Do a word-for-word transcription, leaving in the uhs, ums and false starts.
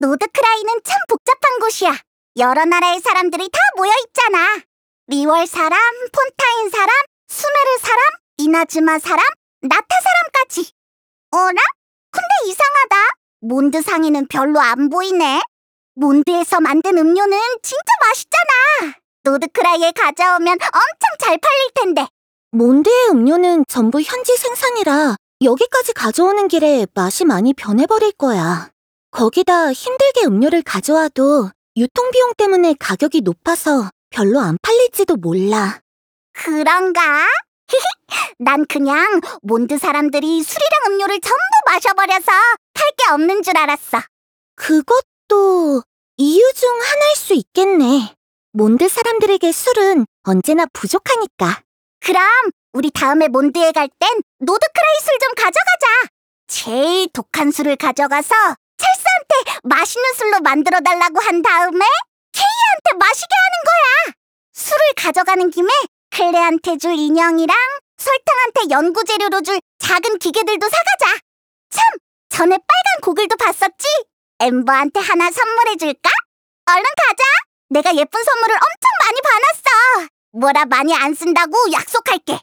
노드크라이는 참 복잡한 곳이야. 여러 나라의 사람들이 다 모여있잖아. 리월 사람, 폰타인 사람, 수메르 사람, 이나즈마 사람, 나타 사람까지. 어라? 근데 이상하다. 몬드 상에는 별로 안 보이네. 몬드에서 만든 음료는 진짜 맛있잖아. 노드크라이에 가져오면 엄청 잘 팔릴 텐데. 몬드의 음료는 전부 현지 생산이라 여기까지 가져오는 길에 맛이 많이 변해버릴 거야. 거기다 힘들게 음료를 가져와도 유통비용 때문에 가격이 높아서 별로 안 팔릴지도 몰라. 그런가? 난 그냥 몬드 사람들이 술이랑 음료를 전부 마셔버려서 팔 게 없는 줄 알았어. 그것도 이유 중 하나일 수 있겠네. 몬드 사람들에게 술은 언제나 부족하니까. 그럼 우리 다음에 몬드에 갈 땐 노드크라이 술 좀 가져가자. 제일 독한 술을 가져가서 찰스한테 맛있는 술로 만들어달라고 한 다음에 케이한테 마시게 하는 거야. 술을 가져가는 김에 클레한테 줄 인형이랑 설탕한테 연구 재료로 줄 작은 기계들도 사가자. 참! 전에 빨간 고글도 봤었지? 엠버한테 하나 선물해줄까? 얼른 가자! 내가 예쁜 선물을 엄청 많이 봐놨어. 뭐라 많이 안 쓴다고 약속할게.